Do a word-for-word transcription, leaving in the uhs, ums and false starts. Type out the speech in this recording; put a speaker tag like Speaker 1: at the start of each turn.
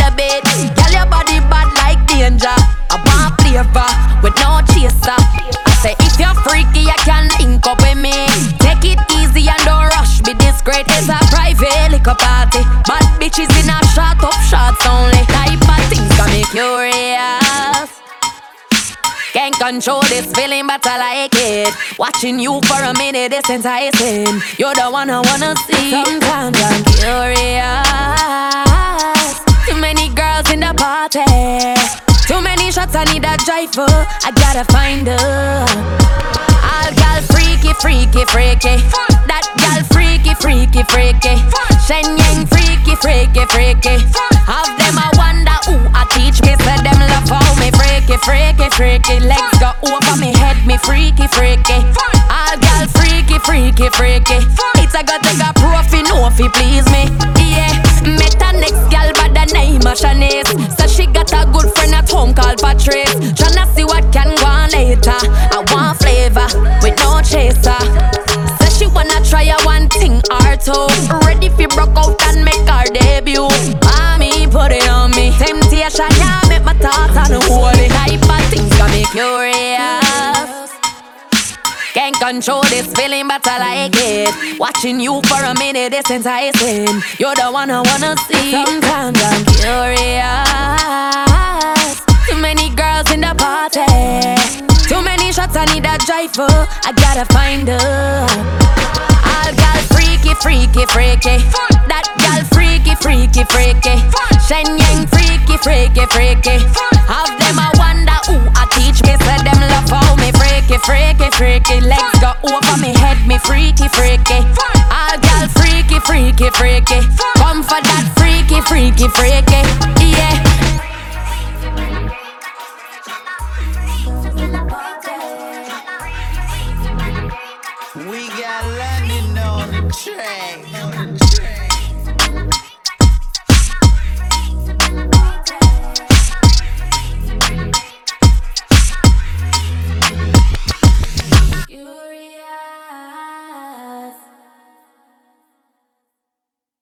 Speaker 1: a bit. Girl, your body bad like danger. I want flavor with no chaser. I say if you're freaky, you can link up with me. Take it easy and don't rush me. This great is a private liquor party. Bad bitches in a shot up shots only. Type of things got me curious. Can't control this feeling, but I like it. Watching you for a minute is enticing. You're the one I wanna see. Sometimes I'm curious. Too many girls in the party. Too many shots, I need a driver. I gotta find her. All gal freaky, freaky, freaky. That gal freaky, freaky, freaky. Shen Yang freaky, freaky, freaky. Have them I wonder who I teach me. Say them love how me freaky, freaky, freaky. Legs go over me head, me freaky, freaky. All gal freaky, freaky, freaky. It's a got take a profi, no fi please me. Yeah, met a next gal by the name of Shanice. So she got a good friend at home called Patrice. Tryna see what can go on later. I want flavor with no chaser. So she wanna try a one thing or two. Ready fi broke out and make her debut. Mommy put it on me. Temptation, yeah, make my thoughts on the holy. Type of things got me curious. Can't control this feeling, but I like it. Watching you for a minute is enticing. You're the one I wanna see. Sometimes I'm curious. Too many girls in the party. Too many shots, I need a driver. I gotta find her. All gal freaky, freaky, freaky. That gal freaky, freaky, freaky. Shen Yang freaky, freaky, freaky. Have them I wonder who I teach me. Say them love how me freaky, freaky, freaky. Legs go over me head, me freaky, freaky. All gal freaky, freaky, freaky. Come for that freaky, freaky, freaky. Yeah.
Speaker 2: We got London on the track.